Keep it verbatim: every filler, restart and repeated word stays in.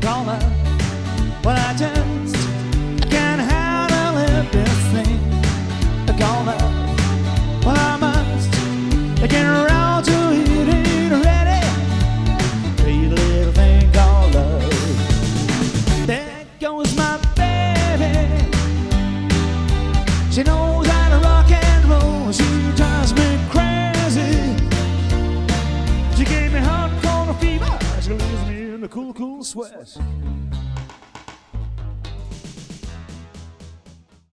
call her. Well, I just I can't handle it, this thing. I call her. Well, I must get around to it, ain't ready. Pretty little thing called love. There goes my baby. She knows how to rock and roll. She drives me crazy. She gave me hardcore fever. She leaves me in the cool, cool sweat.